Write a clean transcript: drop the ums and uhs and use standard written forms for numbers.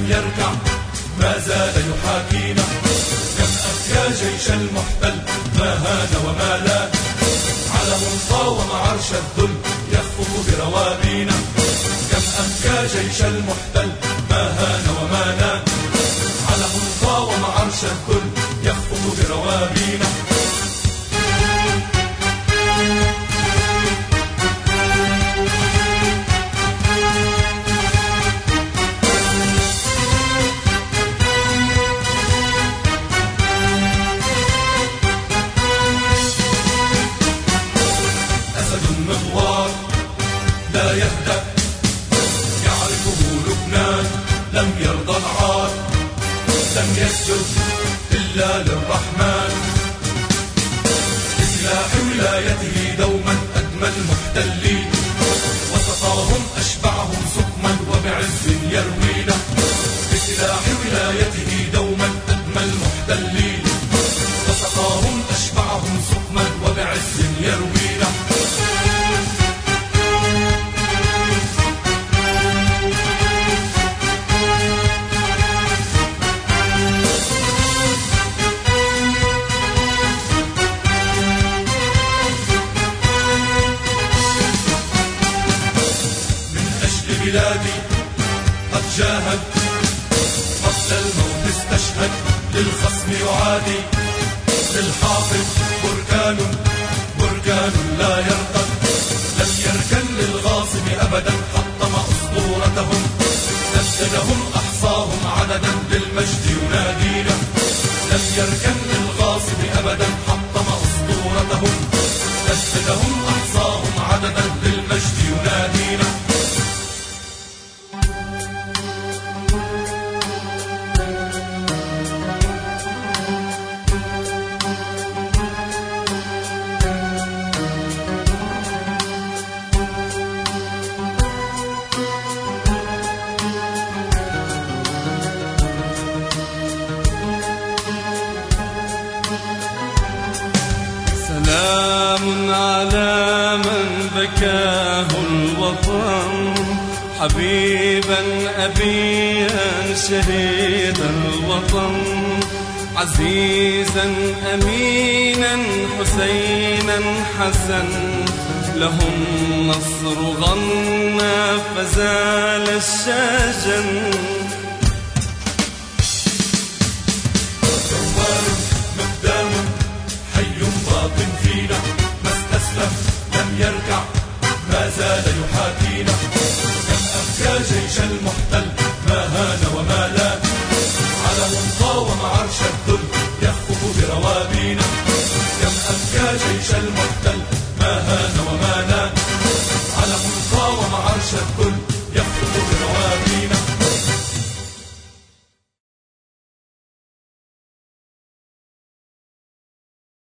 يركع ما زال يحاكينا. كم أبكى جيش المحتل ما هان وما لان، علم قاوم عرش الذل يخفق بروابينا. كم أبكى جيش المحتل ما هان وما لان، علم قاوم عرش الذل يخفق بروابينا. مغوار لا يهدأ يعرفه لبنان، لم يرضى العار، لم يسجد إلا للرحمن. بسلاح ولايته دوما أدمى المحتلين، وسقاهم أشبعهم سقما وبعز يروينا. بسلاح ولايته دوما أدمى المحتلين، وسقاهم أشبعهم سقما وبعز يروينا. بلادي قد جاهد قبل الموت استشهد، للخصم يعادي، للحافظ بركان لا يرقد. لم يركن للغاصب أبدا حطم أسطورتهم، نسجدهم أحصاهم عددا للمجد ينادينا. لم يركن للغاصب أبدا حطم أسطورتهم، نسجدهم أحصاهم عددا للمجد ينادينا. سلام على من بكاه الوطن، حبيبا أبيا شهيد الوطن، عزيزا أمينا حسينا حسن، لهم نصر غنى فزال الشجن. فينا ما استسلم لم يركع ما زال يحاكينا. كم أبكى جيش المحتل ما هان وما لان، علم قاوم عرش الذل يخفق بروابينا. كم أبكى جيش المحتل ما هان